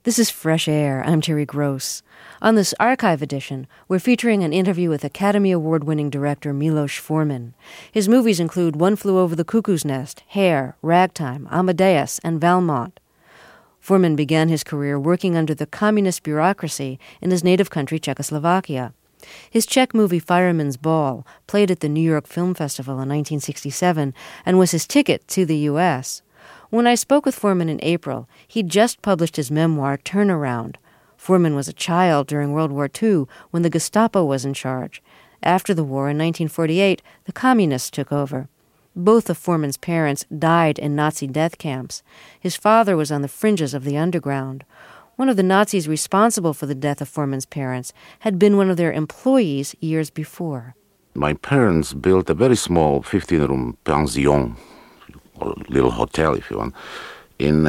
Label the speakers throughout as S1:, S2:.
S1: This is Fresh Air. I'm Terry Gross. On this archive edition, we're featuring an interview with Academy Award-winning director Milos Forman. His movies include One Flew Over the Cuckoo's Nest, Hair, Ragtime, Amadeus, and Valmont. Forman began his career working under the communist bureaucracy in his native country, Czechoslovakia. His Czech movie Fireman's Ball played at the New York Film Festival in 1967 and was his ticket to the U.S. When I spoke with Forman in April, he'd just published his memoir, Turnaround. Forman was a child during World War II when the Gestapo was in charge. After the war in 1948, the communists took over. Both of Forman's parents died in Nazi death camps. His father was on the fringes of the underground. One of the Nazis responsible for the death of Forman's parents had been one of their employees years before.
S2: My parents built a very small 15-room pension, or little hotel if you want, in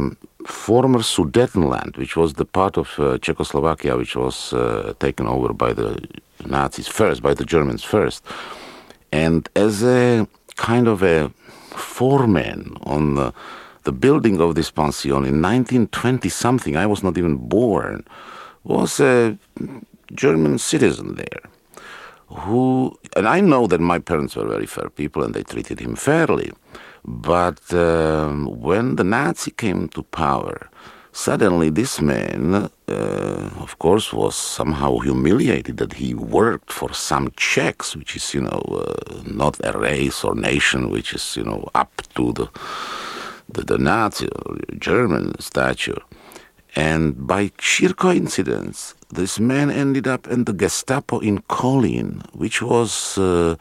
S2: former Sudetenland, which was the part of Czechoslovakia which was taken over by the Nazis first, by the Germans first. And as a kind of a foreman on the building of this pension in 1920-something, I was not even born, was a German citizen there who, and I know that my parents were very fair people and they treated him fairly, but when the Nazi came to power, suddenly this man, of course, was somehow humiliated that he worked for some Czechs, which is, not a race or nation which is, up to the Nazi or German stature. And by sheer coincidence, this man ended up in the Gestapo in Kolín, which was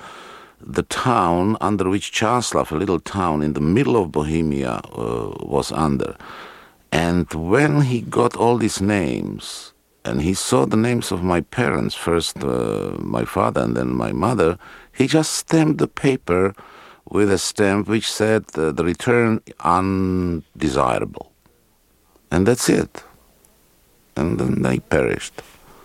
S2: the town under which Čáslav, a little town in the middle of Bohemia, was under. And when he got all these names, and he saw the names of my parents, first my father and then my mother, he just stamped the paper with a stamp which said the return undesirable. And that's it. And then they perished.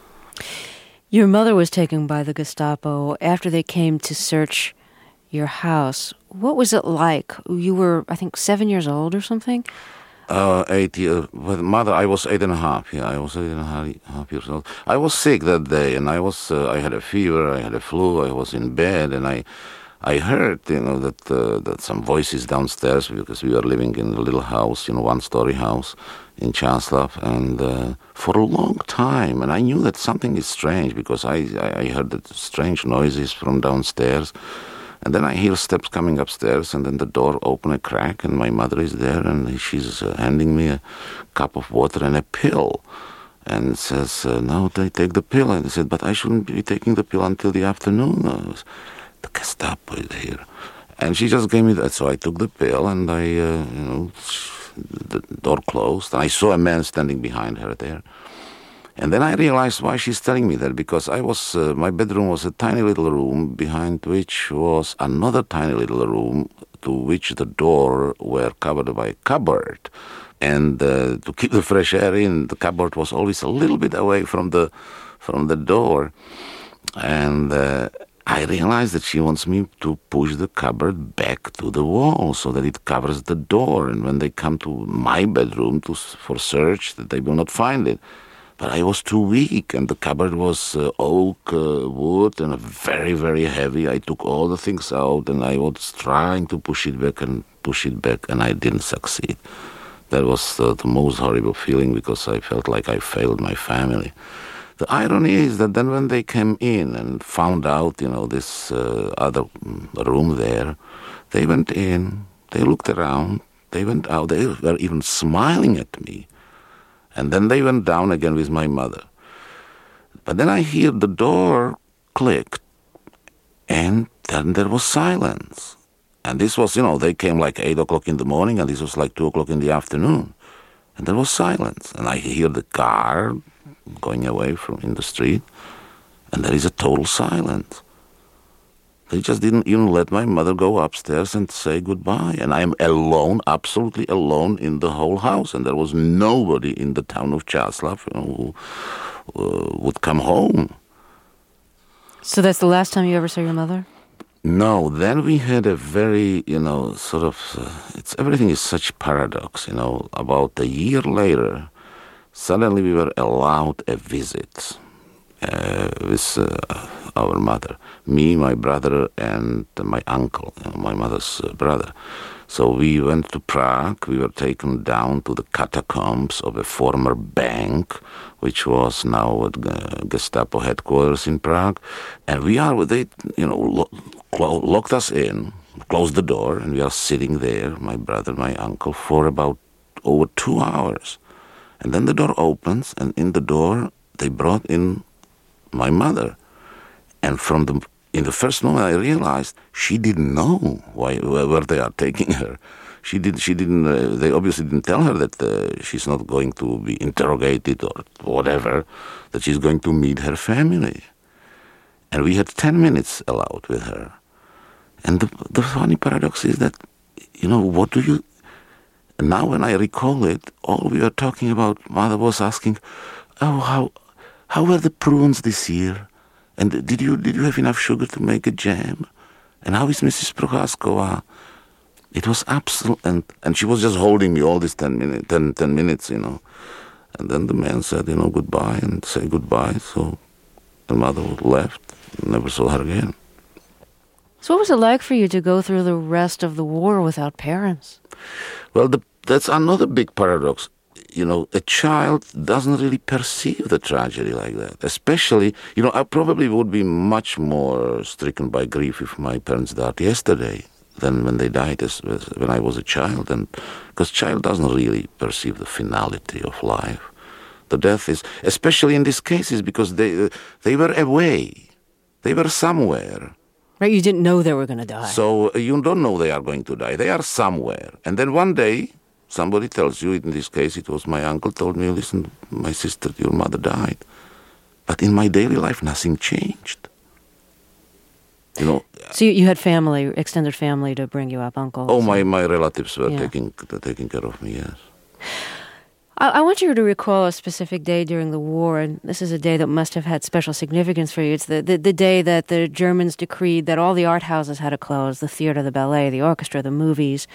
S1: Your mother was taken by the Gestapo after they came to search your house. What was it like? You were, I think, 7 years old or something?
S2: 8 years. With mother, I was 8.5. Yeah, I was 8.5 years old. I was sick that day, and I had a fever, I had a flu, I was in bed, and I heard, that some voices downstairs, because we were living in a little house, one-story house in Čáslav, and for a long time, and I knew that something is strange, because I heard the strange noises from downstairs, and then I hear steps coming upstairs, and then the door open a crack, and my mother is there, and she's handing me a cup of water and a pill, and says, no, they take the pill. And I said, but I shouldn't be taking the pill until the afternoon. The Gestapo is here. And she just gave me that. So I took the pill, and the door closed, and I saw a man standing behind her there. And then I realized why she's telling me that, because my bedroom was a tiny little room behind which was another tiny little room to which the door were covered by a cupboard. And to keep the fresh air in, the cupboard was always a little bit away from the door. And I realized that she wants me to push the cupboard back to the wall so that it covers the door. And when they come to my bedroom for search, that they will not find it. But I was too weak, and the cupboard was oak wood and very, very heavy. I took all the things out, and I was trying to push it back, and I didn't succeed. That was the most horrible feeling, because I felt like I failed my family. The irony is that then when they came in and found out, this other room there, they went in, they looked around, they went out, they were even smiling at me. And then they went down again with my mother. But then I hear the door click, and then there was silence. And this was, they came like 8 o'clock in the morning, and this was like 2 o'clock in the afternoon. And there was silence. And I hear the car going away in the street, and there is a total silence. They just didn't even let my mother go upstairs and say goodbye. And I am alone, absolutely alone in the whole house. And there was nobody in the town of Čáslav who would come home.
S1: So that's the last time you ever saw your mother?
S2: No, then we had a very, everything is such paradox, About a year later, suddenly we were allowed a visit with our mother. Me, my brother, and my uncle, my mother's brother. So we went to Prague. We were taken down to the catacombs of a former bank, which was now at Gestapo headquarters in Prague. And they locked us in, closed the door, and we are sitting there, my brother, my uncle, for about over 2 hours. And then the door opens, and in the door they brought in my mother. And in the first moment, I realized she didn't know where they are taking her. She didn't. They obviously didn't tell her that she's not going to be interrogated or whatever. That she's going to meet her family. And we had 10 minutes allowed with her. And the funny paradox is that, what do you? Now when I recall it, all we were talking about, Mother was asking, "Oh, how were the prunes this year? And did you have enough sugar to make a jam? And how is Mrs. Prochaskova?" It was absolute, and she was just holding me all these 10 minutes, And then the man said, goodbye, and said goodbye. So the mother left, never saw her again.
S1: So what was it like for you to go through the rest of the war without parents?
S2: Well, that's another big paradox. A child doesn't really perceive the tragedy like that. Especially, I probably would be much more stricken by grief if my parents died yesterday than when they died when I was a child. And because child doesn't really perceive the finality of life. The death is, especially in these cases, because they were away. They were somewhere.
S1: Right, you didn't know they were going to die.
S2: So you don't know they are going to die. They are somewhere. And then one day, somebody tells you, in this case it was my uncle, told me, "Listen, my sister, your mother died." But in my daily life, nothing changed.
S1: So you had family, extended family to bring you up, uncles?
S2: Oh, my relatives were taking care of me, yes.
S1: I want you to recall a specific day during the war, and this is a day that must have had special significance for you. It's the day that the Germans decreed that all the art houses had to close, the theater, the ballet, the orchestra, the movies.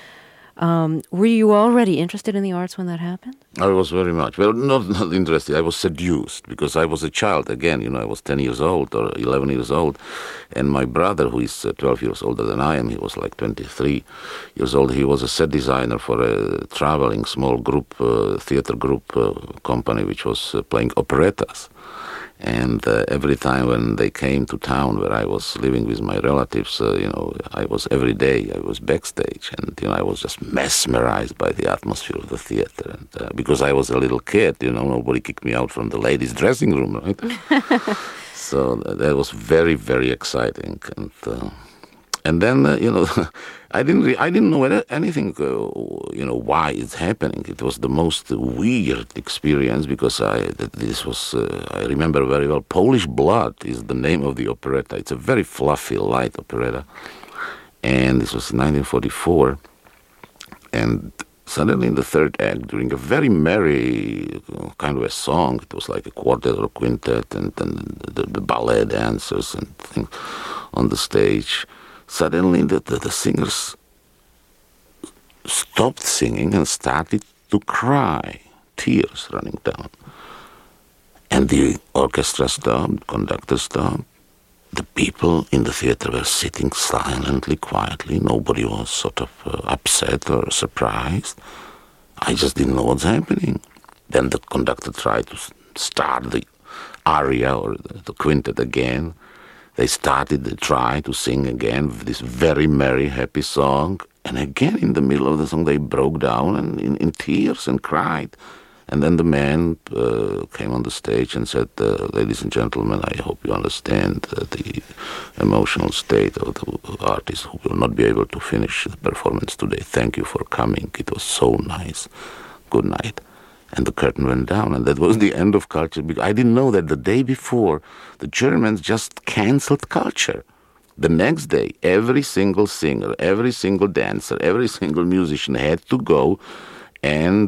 S1: Were you already interested in the arts when that happened?
S2: I was very much. Well, not interested. I was seduced because I was a child again. I was 10 years old or 11 years old. And my brother, who is 12 years older than I am, he was like 23 years old. He was a set designer for a traveling small group, theater group company, which was playing operettas. And every time when they came to town where I was living with my relatives, I was every day, I was backstage. And, I was just mesmerized by the atmosphere of the theater. And because I was a little kid, nobody kicked me out from the ladies' dressing room, right? So that was very, very exciting. And then, I didn't know anything, why it's happening. It was the most weird experience because I remember very well, Polish Blood is the name of the operetta. It's a very fluffy, light operetta. And this was 1944. And suddenly in the third act, during a very merry kind of a song, it was like a quartet or a quintet, and the ballet dancers and things on the stage. Suddenly the singers stopped singing and started to cry, tears running down. And the orchestra stopped, conductor stopped. The people in the theater were sitting silently, quietly. Nobody was sort of upset or surprised. I just didn't know what's happening. Then the conductor tried to start the aria or the quintet again. They tried to sing again this very merry, happy song. And again, in the middle of the song, they broke down and in tears and cried. And then the man came on the stage and said, "Ladies and gentlemen, I hope you understand the emotional state of the artist who will not be able to finish the performance today. Thank you for coming. It was so nice. Good night." And the curtain went down, and that was the end of culture. Because I didn't know that the day before, the Germans just canceled culture. The next day, every single singer, every single dancer, every single musician had to go and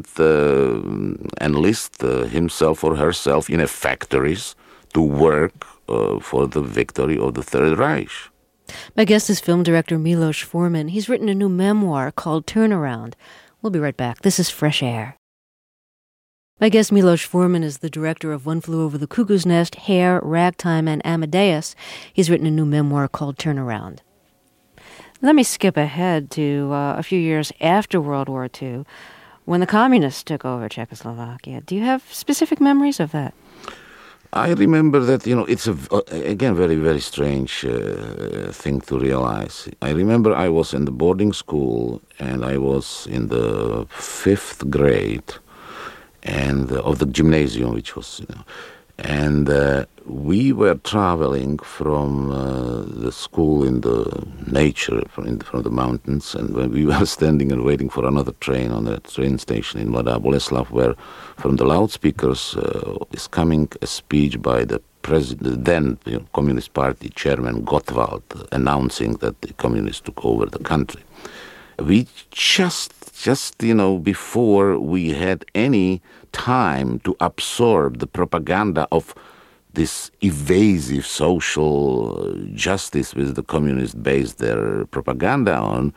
S2: enlist himself or herself in factories to work for the victory of the Third Reich.
S1: My guest is film director Milos Forman. He's written a new memoir called Turnaround. We'll be right back. This is Fresh Air. My guest Milos Forman is the director of One Flew Over the Cuckoo's Nest, Hair, Ragtime, and Amadeus. He's written a new memoir called Turnaround. Let me skip ahead to a few years after World War II, when the communists took over Czechoslovakia. Do you have specific memories of that?
S2: I remember that, it's again, very, very strange thing to realize. I remember I was in the boarding school, and I was in the 5th grade and of the gymnasium, which was, and we were traveling from the school in the nature, from the mountains, and when we were standing and waiting for another train on the train station in Mladá Boleslav, where from the loudspeakers is coming a speech by the president, then Communist Party chairman Gottwald, announcing that the communists took over the country. We just before we had any time to absorb the propaganda of this evasive social justice which the communists based their propaganda on,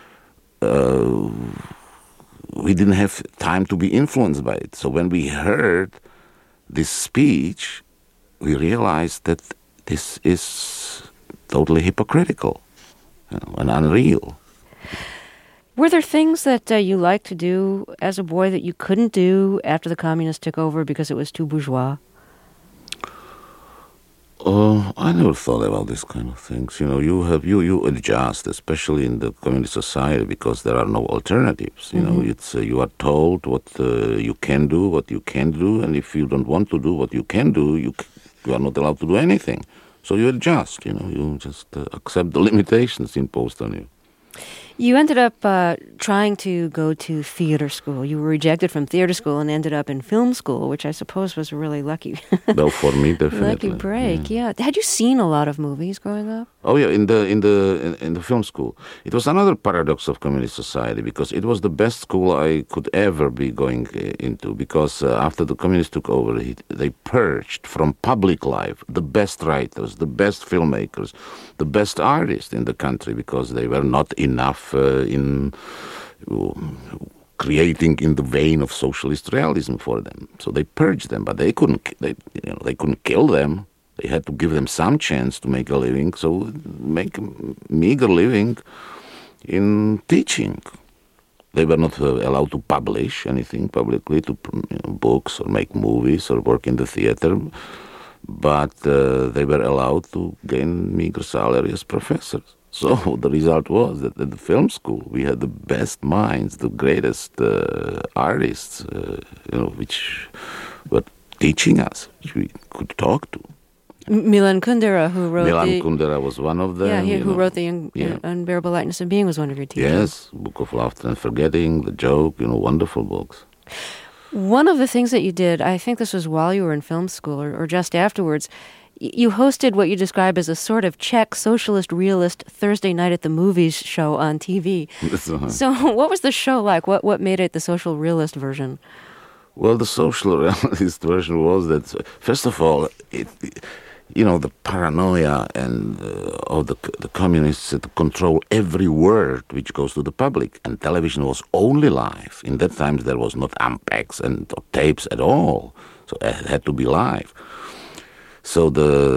S2: we didn't have time to be influenced by it. So when we heard this speech, we realized that this is totally hypocritical and unreal.
S1: Were there things that you liked to do as a boy that you couldn't do after the communists took over because it was too bourgeois?
S2: I never thought about this kind of things. You adjust, especially in the communist society, because there are no alternatives. It's you are told what you can do, what you can't do, and if you don't want to do what you can do, you are not allowed to do anything. So you adjust. You just accept the limitations imposed on you.
S1: You ended up trying to go to theater school. You were rejected from theater school and ended up in film school, which I suppose was a really lucky
S2: well, for me, definitely.
S1: Lucky break, yeah. Had you seen a lot of movies growing up?
S2: Oh yeah, in the film school. It was another paradox of communist society, because it was the best school I could ever be going into, because after the communists took over, they purged from public life the best writers, the best filmmakers, the best artists in the country, because they were not enough in creating in the vein of socialist realism for them. So they purged them, but they couldn't kill them. They had to give them some chance to make a living, so make a meager living in teaching. They were not allowed to publish anything publicly, to books or make movies or work in the theater, but they were allowed to gain meager salary as professors. So the result was that at the film school we had the best minds, the greatest artists, which were teaching us, which we could talk to.
S1: Milan Kundera, who wrote
S2: Kundera was one of them.
S1: Yeah, who wrote The Unbearable Lightness of Being, was one of your teachers.
S2: Yes, Book of Laughter and Forgetting, The Joke, wonderful books.
S1: One of the things that you did, I think this was while you were in film school or just afterwards, you hosted what you describe as a sort of Czech socialist realist Thursday night at the movies show on TV. So what was the show like? What made it the social realist version?
S2: Well, the social realist version was that, first of all, the paranoia and of the communists to control every word which goes to the public. And television was only live. In that time, there was not Ampex and tapes at all. So it had to be live. So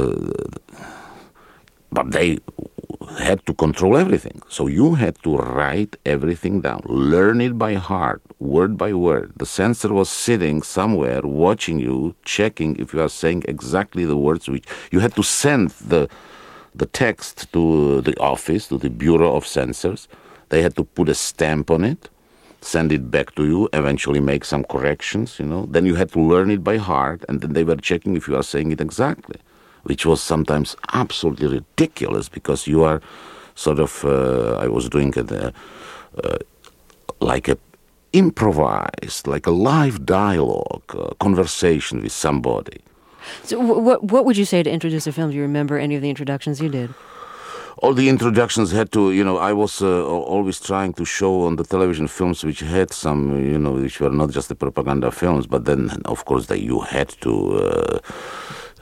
S2: but they had to control everything. So you had to write everything down, learn it by heart, word by word. The censor was sitting somewhere, watching you, checking if you are saying exactly the words which you had to send the text to the office, to the Bureau of Censors. They had to put a stamp on it, send it back to you, eventually make some corrections, Then you had to learn it by heart, and then they were checking if you are saying it exactly, which was sometimes absolutely ridiculous, because you are sort of, I was doing it like a improvised, like a live dialogue, conversation with somebody.
S1: So what would you say to introduce a film? Do you remember any of the introductions you did?
S2: All the introductions had to, I was always trying to show on the television films which had some, which were not just the propaganda films, but then, of course, you had to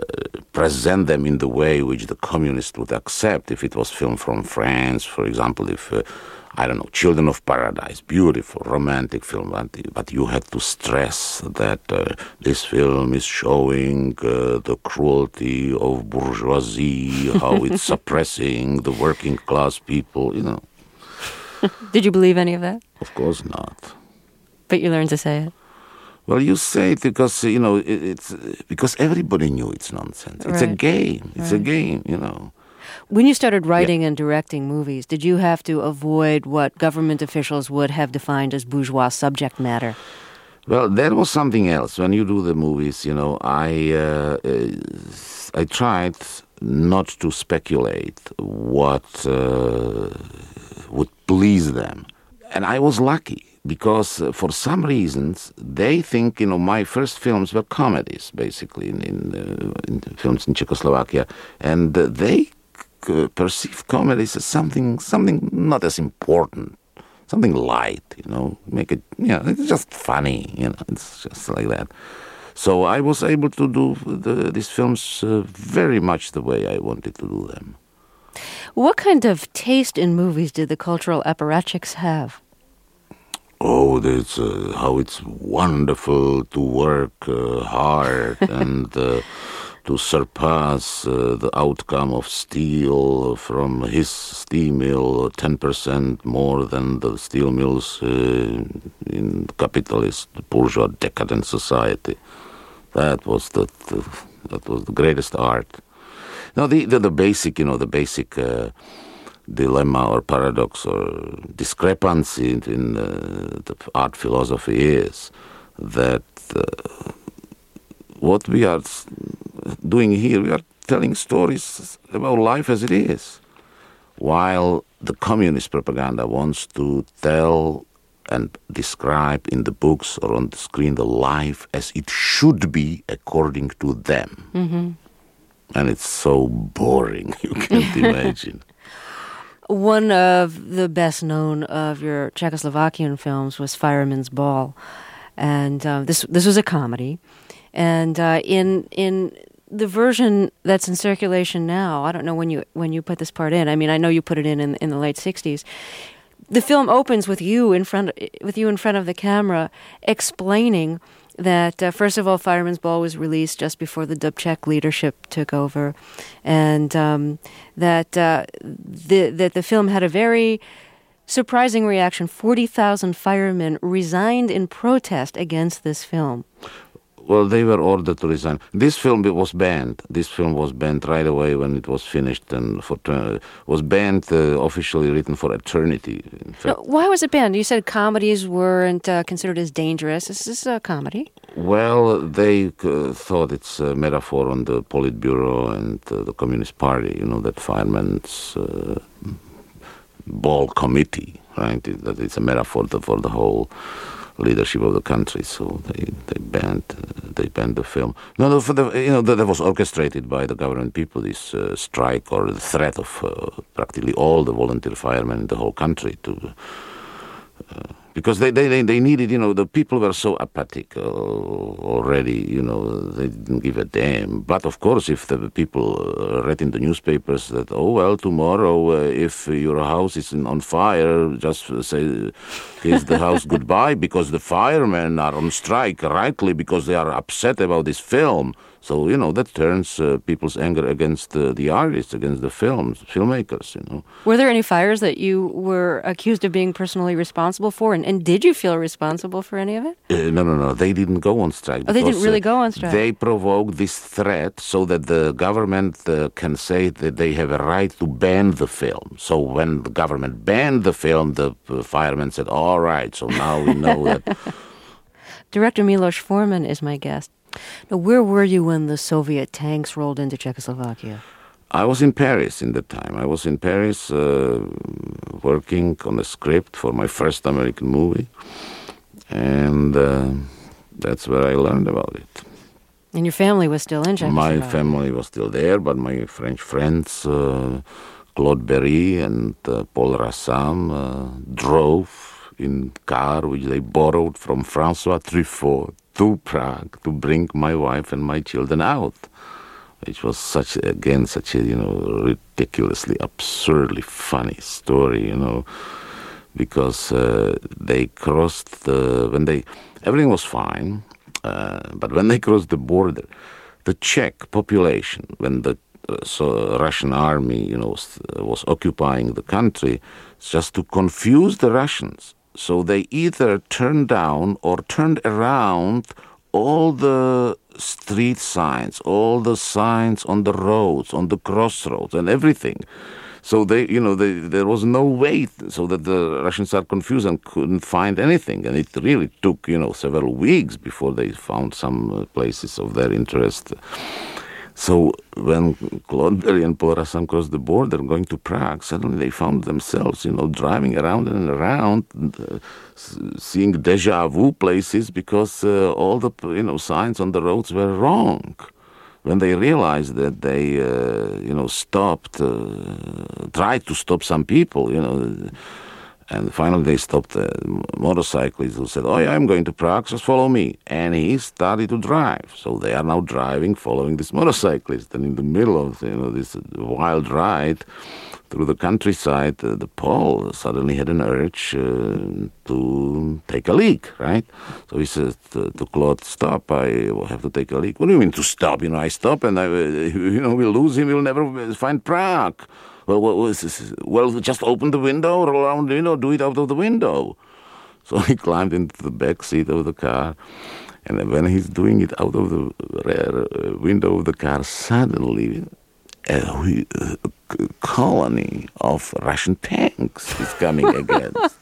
S2: present them in the way which the communists would accept. If it was filmed from France, for example, if, I don't know, Children of Paradise, beautiful, romantic film, but you had to stress that this film is showing the cruelty of bourgeoisie, how it's suppressing the working class people, you know.
S1: Did you believe any of that?
S2: Of course not.
S1: But you learned to say it.
S2: Well, you say it because, you know, it's because everybody knew it's nonsense. It's a game. It's a game, you know.
S1: When you started writing and directing movies, did you have to avoid what government officials would have defined as bourgeois subject matter?
S2: Well, that was something else. When you do the movies, you know, I tried not to speculate what would please them. And I was lucky because for some reasons they think, you know, my first films were comedies, basically, in films in Czechoslovakia. And they perceive comedies as something not as important, something light, you know, make it, you know, it's just funny, you know, it's just like that. So I was able to do these films very much the way I wanted to do them.
S1: What kind of taste in movies did the cultural apparatchiks have?
S2: Oh, that's how it's wonderful to work hard and to surpass the outcome of steel from his steel mill 10% more than the steel mills in capitalist bourgeois decadent society. That was the greatest art. Now the basic, you know, the basic dilemma or paradox or discrepancy in the art philosophy is that what we are doing here, we are telling stories about life as it is, while the communist propaganda wants to tell and describe in the books or on the screen the life as it should be according to them. Mm-hmm. And it's so boring, you can't imagine.
S1: One of the best known of your Czechoslovakian films was Fireman's Ball. And this was a comedy. And in the version that's in circulation now, I don't know when you put this part in. I mean, I know you put it in the late 60s. The film opens with you in front of the camera explaining that, first of all, Fireman's Ball was released just before the Dubček leadership took over, and that the film had a very surprising reaction. 40,000 firemen resigned in protest against this film.
S2: Well, they were ordered to resign. This film was banned. This film was banned right away when it was finished, and was banned, officially written for eternity. In fact.
S1: No, why was it banned? You said comedies weren't considered as dangerous. Is this a comedy?
S2: Well, they thought it's a metaphor on the Politburo and the Communist Party, you know, that firemen's ball committee, right? That it's a metaphor for the whole leadership of the country, so they banned the film. No, that was orchestrated by the government people. This strike or the threat of practically all the volunteer firemen in the whole country to. Because they needed, you know, the people were so apathic already, you know, they didn't give a damn. But of course, if the people read in the newspapers that, oh, well, tomorrow, if your house is on fire, just say, kiss the house goodbye, because the firemen are on strike, rightly, because they are upset about this film. So, you know, that turns people's anger against the artists, against the filmmakers, you know.
S1: Were there any fires that you were accused of being personally responsible for? And did you feel responsible for any of it?
S2: No. They didn't go on strike.
S1: Oh, they didn't really go on strike?
S2: They provoked this threat so that the government can say that they have a right to ban the film. So when the government banned the film, the firemen said, all right, so now we know that.
S1: Director Milos Forman is my guest. Now, where were you when the Soviet tanks rolled into Czechoslovakia?
S2: I was in Paris in the time. I was in Paris working on a script for my first American movie. And that's where I learned about it.
S1: And your family was still in Czechoslovakia?
S2: My family was still there, but my French friends, Claude Berry and Paul Rassam, drove in car which they borrowed from François Truffaut to Prague to bring my wife and my children out. which was such a ridiculously, absurdly funny story, because they crossed everything was fine, but when they crossed the border, the Czech population, when the Russian army, was occupying the country, just to confuse the Russians. So they either turned down or turned around all the street signs, all the signs on the roads, on the crossroads, and everything. So there was no way, so that the Russians are confused and couldn't find anything. And it really took, several weeks before they found some places of their interest. So when Claude Berry and Paul Rassin crossed the border going to Prague, suddenly they found themselves, driving around and around, seeing déjà vu places because all the, signs on the roads were wrong. When they realized that they, tried to stop some people, and finally they stopped a motorcyclist who said, "Oh, yeah, I'm going to Prague, just follow me." And he started to drive. So they are now driving, following this motorcyclist. And in the middle of, this wild ride through the countryside, the Paul suddenly had an urge to take a leak, right? So he said to Claude, "Stop, I have to take a leak." "What do you mean to stop? I stop and we'll lose him, we'll never find Prague." Well, just open the window, roll around the window, do it out of the window. So he climbed into the back seat of the car, and when he's doing it out of the rear window of the car, suddenly a colony of Russian tanks is coming against,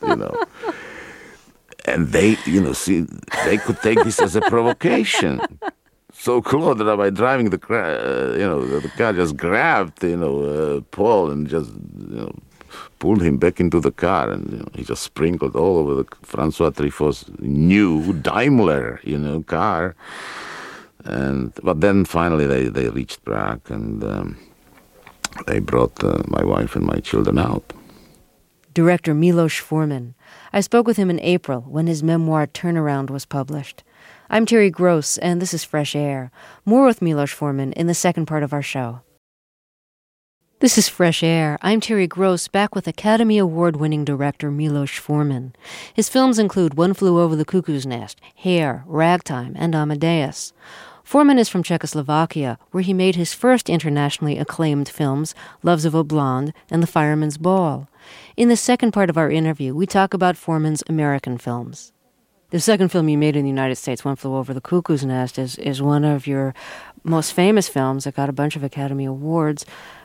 S2: And they, they could take this as a provocation. So Claude, by driving the car, the car just grabbed, Paul and just, pulled him back into the car, and he just sprinkled all over the Francois Truffaut's new Daimler, car. But then finally they reached Prague, and they brought my wife and my children out.
S1: Director Milos Forman. I spoke with him in April when his memoir Turnaround was published. I'm Terry Gross, and this is Fresh Air. More with Milos Forman in the second part of our show. This is Fresh Air. I'm Terry Gross, back with Academy Award-winning director Milos Forman. His films include One Flew Over the Cuckoo's Nest, Hair, Ragtime, and Amadeus. Forman is from Czechoslovakia, where he made his first internationally acclaimed films, Loves of a Blonde and The Fireman's Ball. In the second part of our interview, we talk about Forman's American films. The second film you made in the United States, One Flew Over the Cuckoo's Nest, is one of your most famous films that got a bunch of Academy Awards.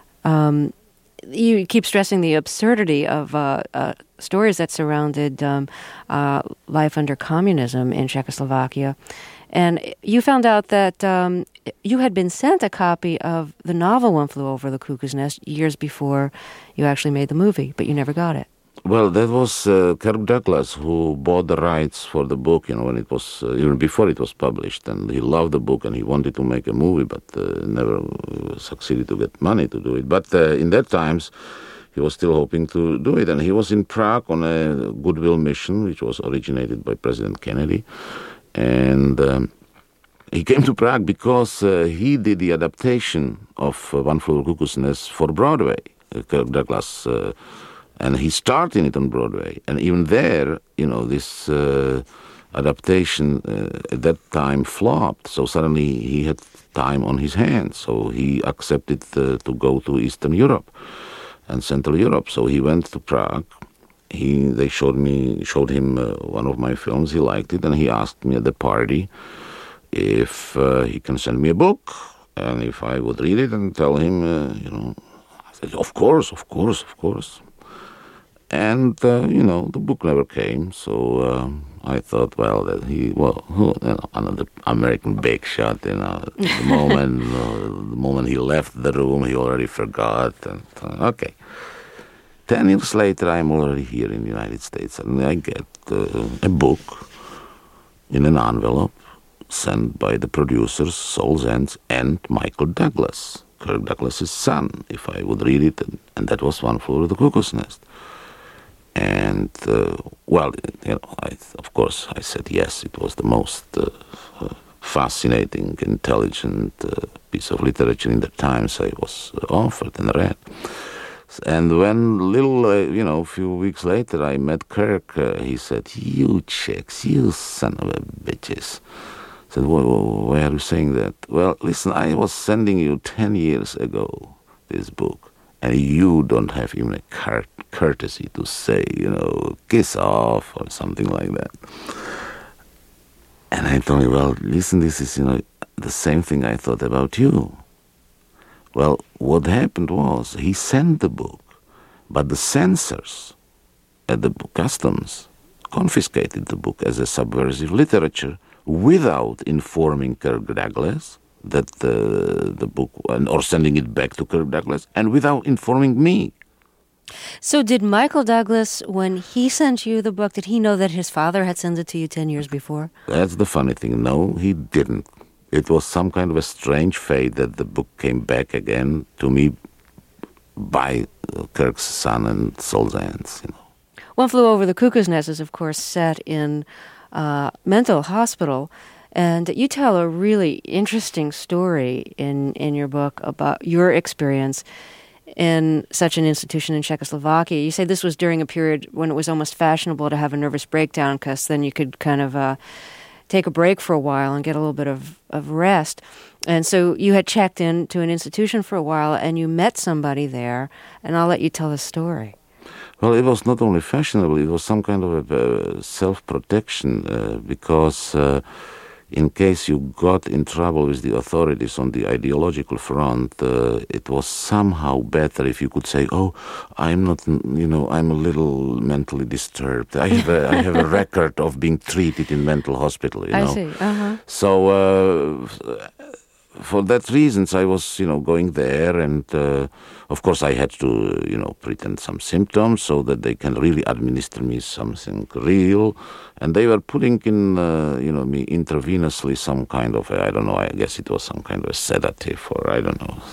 S1: You keep stressing the absurdity of stories that surrounded life under communism in Czechoslovakia. And you found out that you had been sent a copy of the novel One Flew Over the Cuckoo's Nest years before you actually made the movie, but you never got it.
S2: Well, that was Kirk Douglas who bought the rights for the book, when it was, even before it was published. And he loved the book and he wanted to make a movie, but never succeeded to get money to do it. But in that times, he was still hoping to do it. And he was in Prague on a goodwill mission, which was originated by President Kennedy. And he came to Prague because he did the adaptation of One Flew Over the Cuckoo's Nest for Broadway, Kirk Douglas. And he started it on Broadway. And even there, this adaptation at that time flopped. So suddenly he had time on his hands. So he accepted to go to Eastern Europe and Central Europe. So he went to Prague. They showed him one of my films. He liked it, and he asked me at the party if he can send me a book and if I would read it and tell him, I said, of course. And, the book never came, so I thought, another American big shot, the moment he left the room, he already forgot, and okay. 10 years later, I'm already here in the United States, and I get a book in an envelope sent by the producers, Saul Zaentz and Michael Douglas, Kirk Douglas's son, if I would read it, and that was One Flew Over the Cuckoo's Nest. And, of course, I said yes. It was the most fascinating, intelligent piece of literature in the times I was offered and read. And when a few weeks later I met Kirk, he said, "You Czechs, you son of a bitches." I said, why are you saying that? Well, listen, I was sending you 10 years ago this book, and you don't have even a courtesy to say, kiss off or something like that. And I told him, well, listen, this is, the same thing I thought about you. Well, what happened was he sent the book, but the censors at the customs confiscated the book as a subversive literature without informing Kirk Douglas that the book, or sending it back to Kirk Douglas, and without informing me.
S1: So did Michael Douglas, when he sent you the book, did he know that his father had sent it to you 10 years before?
S2: That's the funny thing. No, he didn't. It was some kind of a strange fate that the book came back again to me by Kirk's son and Solzhenitsyn.
S1: One Flew Over the Cuckoo's Nest is, of course, set in mental hospital, and you tell a really interesting story in your book about your experience in such an institution in Czechoslovakia. You say this was during a period when it was almost fashionable to have a nervous breakdown, because then you could kind of take a break for a while and get a little bit of rest. And so you had checked into an institution for a while, and you met somebody there, and I'll let you tell the story.
S2: Well, it was not only fashionable, it was some kind of a self-protection, because in case you got in trouble with the authorities on the ideological front, it was somehow better if you could say, "Oh, I'm not, I'm a little mentally disturbed. I have a record of being treated in mental hospital."
S1: I see. Uh-huh.
S2: So for that reasons, I was, going there, and of course I had to, pretend some symptoms so that they can really administer me something real. And they were putting in, me intravenously some kind of, I guess it was some kind of a sedative, or I don't know,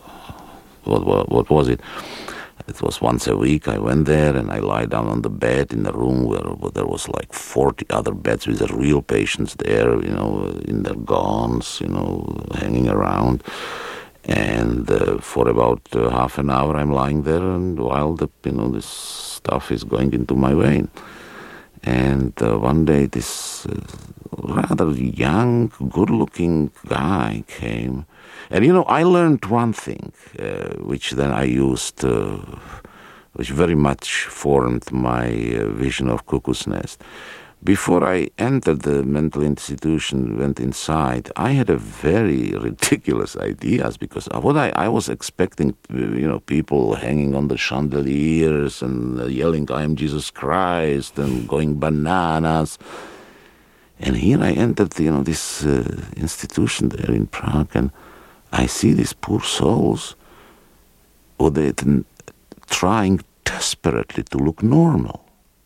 S2: what was it? It was once a week. I went there and I lie down on the bed in a room where there was like 40 other beds with the real patients there, in their gowns, hanging around. And for about half an hour I'm lying there, and while this stuff is going into my vein. And one day this rather young, good-looking guy came. And, I learned one thing, which then I used, which very much formed my vision of Cuckoo's Nest. Before I entered the mental institution, went inside, I had a very ridiculous ideas, because what I was expecting, people hanging on the chandeliers and yelling, "I am Jesus Christ," and going bananas. And here I entered, this institution there in Prague, and I see these poor souls, they're trying desperately to look normal,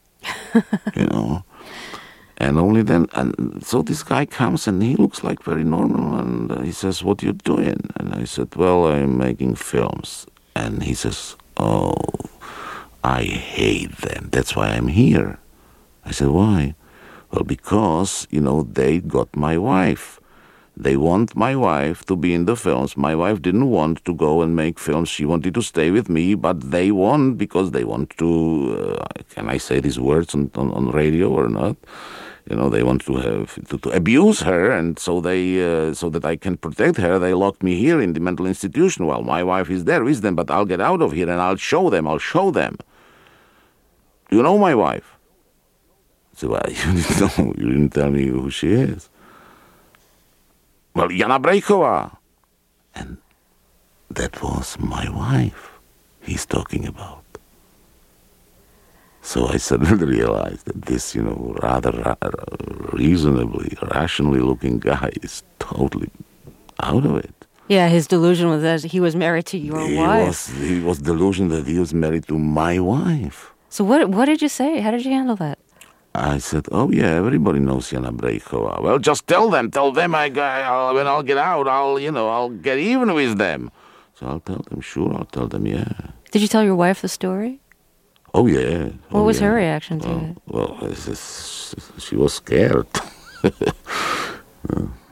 S2: And only then, and so this guy comes and he looks like very normal, and he says, "What you doing?" And I said, "Well, I'm making films." And he says, "Oh, I hate them. That's why I'm here." I said, "Why?" "Well, because, they got my wife. They want my wife to be in the films. My wife didn't want to go and make films. She wanted to stay with me, but they want, because they want to, can I say these words on radio or not? They want to have to abuse her, and so they so that I can protect her, they locked me here in the mental institution while my wife is there with them. But I'll get out of here and I'll show them. You know my wife?" So, "Well, you didn't tell me who she is." "Well, Jana Breichova." And that was my wife he's talking about. So I suddenly realized that this, rather reasonably, rationally looking guy is totally out of it.
S1: Yeah, his delusion was that he was married to your wife.
S2: He was delusional that he was married to my wife.
S1: So what did you say? How did you handle that?
S2: I said, "Oh yeah, everybody knows Jana Breichova." "Well, just tell them when I'll get out, I'll get even with them." So I'll tell them, sure, I'll tell them, yeah.
S1: Did you tell your wife the story?
S2: Oh yeah.
S1: What was her reaction to it?
S2: Well, she was scared.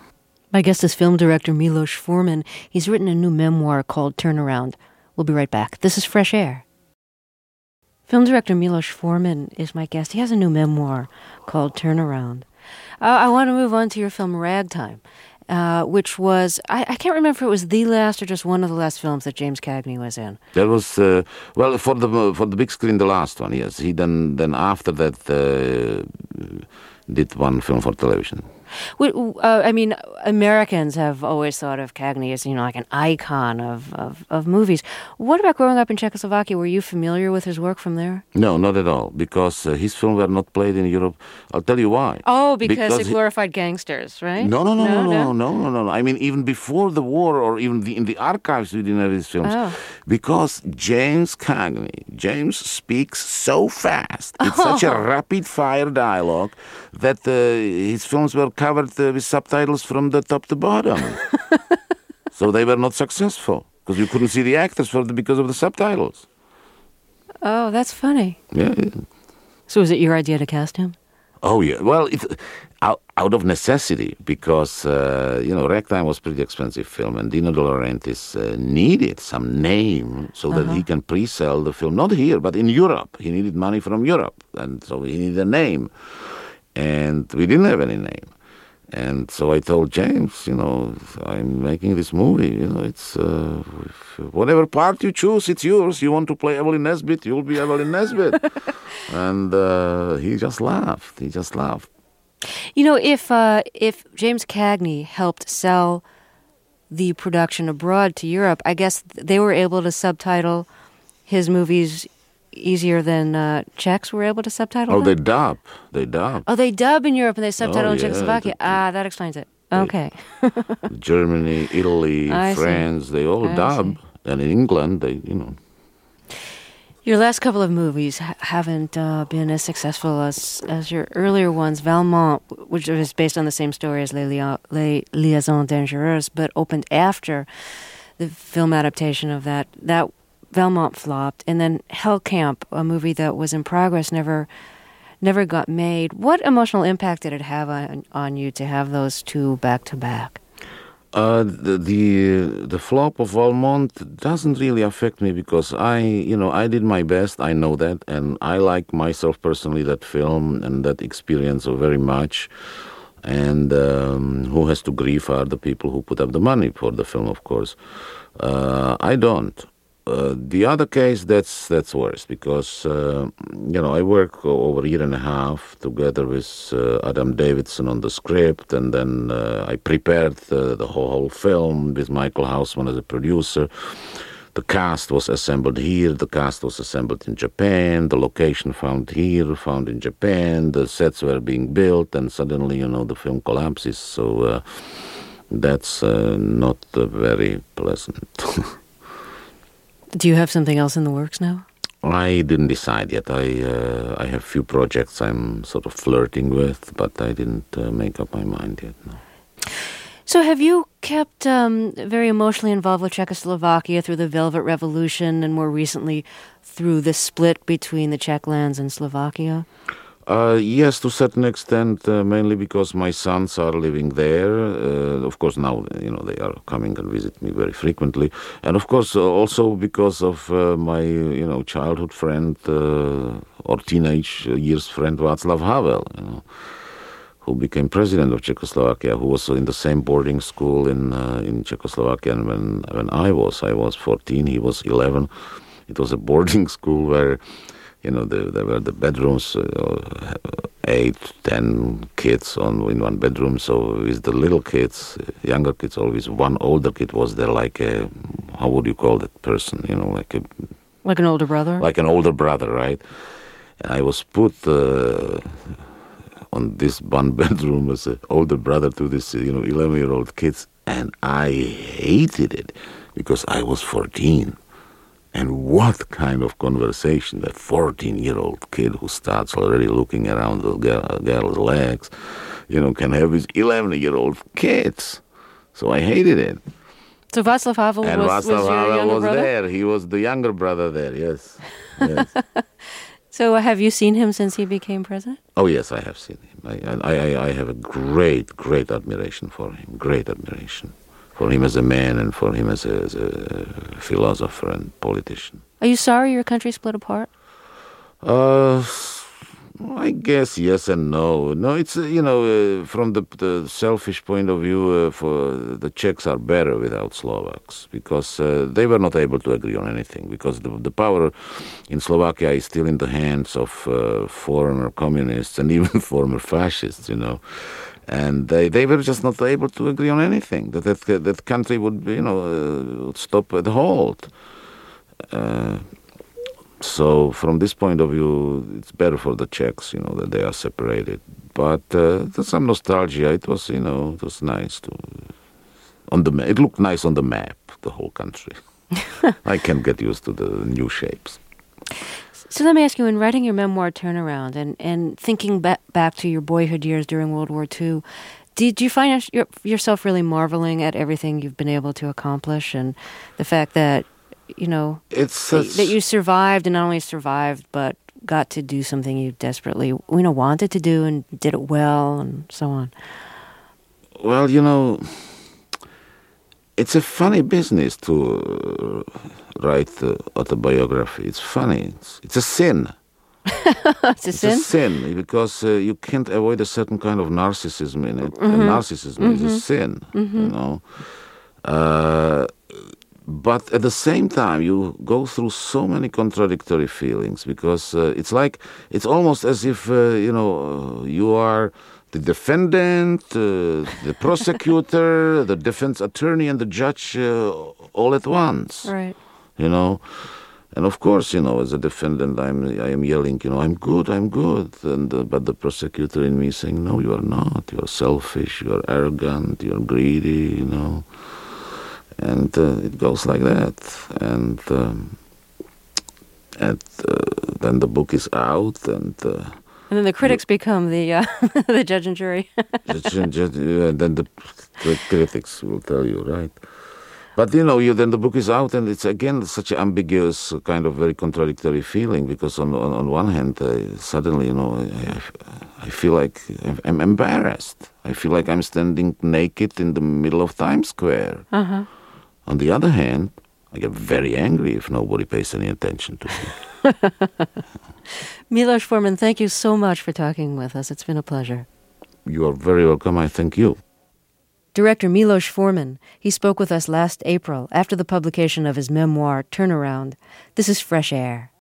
S1: My guest is film director Milos Forman. He's written a new memoir called Turnaround. We'll be right back. This is Fresh Air. Film director Milos Forman is my guest. He has a new memoir called Turnaround. I want to move on to your film Ragtime, which was, I can't remember if it was the last or just one of the last films that James Cagney was in.
S2: That was, well, for the big screen, the last one, yes. He then after that did one film for television.
S1: I mean, Americans have always thought of Cagney as, like an icon of movies. What about growing up in Czechoslovakia? Were you familiar with his work from there?
S2: No, not at all, because his films were not played in Europe. I'll tell you why.
S1: Oh, because it glorified gangsters, right?
S2: No. I mean, even before the war, or even in the archives, we didn't have his films.
S1: Oh.
S2: Because James speaks so fast. It's such a rapid-fire dialogue that his films were covered with subtitles from the top to bottom. So they were not successful, because you couldn't see the actors because of the subtitles.
S1: Oh, that's funny.
S2: Yeah.
S1: So was it your idea to cast him?
S2: Oh, yeah. Well, out of necessity, because, Ragtime was a pretty expensive film, and Dino De Laurentiis needed some name so that he can pre-sell the film. Not here, but in Europe. He needed money from Europe, and so he needed a name. And we didn't have any name. And so I told James, I'm making this movie. It's whatever part you choose, it's yours. You want to play Evelyn Nesbit, you'll be Evelyn Nesbit. And he just laughed.
S1: If James Cagney helped sell the production abroad to Europe, I guess they were able to subtitle his movies easier than Czechs were able to subtitle them?
S2: They dub.
S1: Oh, they dub in Europe and they subtitle in Czechoslovakia. That explains it. Okay.
S2: Germany, Italy, France, they all dub. And in England,
S1: Your last couple of movies haven't been as successful as your earlier ones. Valmont, which is based on the same story as Les Liaisons Dangereuses, but opened after the film adaptation of that Valmont flopped, and then Hell Camp, a movie that was in progress, never got made. What emotional impact did it have on you to have those two back to back?
S2: The flop of Valmont doesn't really affect me, because I did my best. I know that, and I like myself personally that film and that experience very much. And who has to grieve are the people who put up the money for the film, of course. I don't. The other case, that's worse, because, I work over a year and a half together with Adam Davidson on the script, and then I prepared the whole film with Michael Hausman as a producer. The cast was assembled here, the cast was assembled in Japan, the location found here, found in Japan, the sets were being built, and suddenly, the film collapses, so that's not very pleasant.
S1: Do you have something else in the works now?
S2: I didn't decide yet. I have few projects I'm sort of flirting with, but I didn't make up my mind yet. No.
S1: So have you kept very emotionally involved with Czechoslovakia through the Velvet Revolution and more recently through the split between the Czech lands and Slovakia?
S2: Yes, to a certain extent, mainly because my sons are living there. Of course, now, they are coming and visit me very frequently. And of course, also because of my, childhood friend or teenage years friend, Václav Havel, who became president of Czechoslovakia, who was in the same boarding school in Czechoslovakia. And when I was 14, he was 11. It was a boarding school where there were the bedrooms, 8, 10 kids in one bedroom. So with the little kids, younger kids, always one older kid was there, like a, how would you call that person? Like
S1: an older brother?
S2: Like an older brother, right? And I was put on this one bedroom as an older brother to this, 11-year-old kids. And I hated it because I was 14. And what kind of conversation that 14-year-old kid who starts already looking around the girl's legs, can have with 11-year-old kids. So I hated it.
S1: So Václav Havel was your younger brother?
S2: There. He was the younger brother there, yes.
S1: So have you seen him since he became president?
S2: Oh, yes, I have seen him. I have a great, great admiration for him, great admiration for him as a man and for him as a philosopher and politician.
S1: Are you sorry your country split apart?
S2: I guess yes and no. No, it's, from the selfish point of view, for the Czechs are better without Slovaks because they were not able to agree on anything because the power in Slovakia is still in the hands of former communists and even former fascists, And they were just not able to agree on anything. That country would, would stop at halt. So from this point of view, it's better for the Czechs, that they are separated. But there's some nostalgia. It was, it was nice it looked nice on the map, the whole country. I can get used to the new shapes.
S1: So let me ask you, in writing your memoir, Turnaround, and thinking back to your boyhood years during World War II, did you find yourself really marveling at everything you've been able to accomplish and the fact that, that you survived and not only survived, but got to do something you desperately, wanted to do and did it well and so on?
S2: Well, it's a funny business to write autobiography. It's funny. It's a sin.
S1: It's a sin?
S2: It's a sin because you can't avoid a certain kind of narcissism in it. Mm-hmm. And narcissism is a sin, But at the same time, you go through so many contradictory feelings because it's almost as if, you are the defendant, the prosecutor, the defense attorney, and the judge all at once.
S1: Right.
S2: And of course, as a defendant, I am yelling, I'm good, and but the prosecutor in me is saying, no, you are not. You are selfish. You are arrogant. You are greedy. And it goes like that. And then the book is out, and
S1: then the critics become the the judge and jury.
S2: Then the critics will tell you, right? But then the book is out, and it's again such an ambiguous, kind of very contradictory feeling because on one hand, suddenly I feel like I'm embarrassed. I feel like I'm standing naked in the middle of Times Square.
S1: Uh-huh.
S2: On the other hand, I get very angry if nobody pays any attention to me.
S1: Milos Forman, thank you so much for talking with us. It's been a pleasure.
S2: You are very welcome. I thank you.
S1: Director Milos Forman. He spoke with us last April after the publication of his memoir, Turnaround. This is Fresh Air.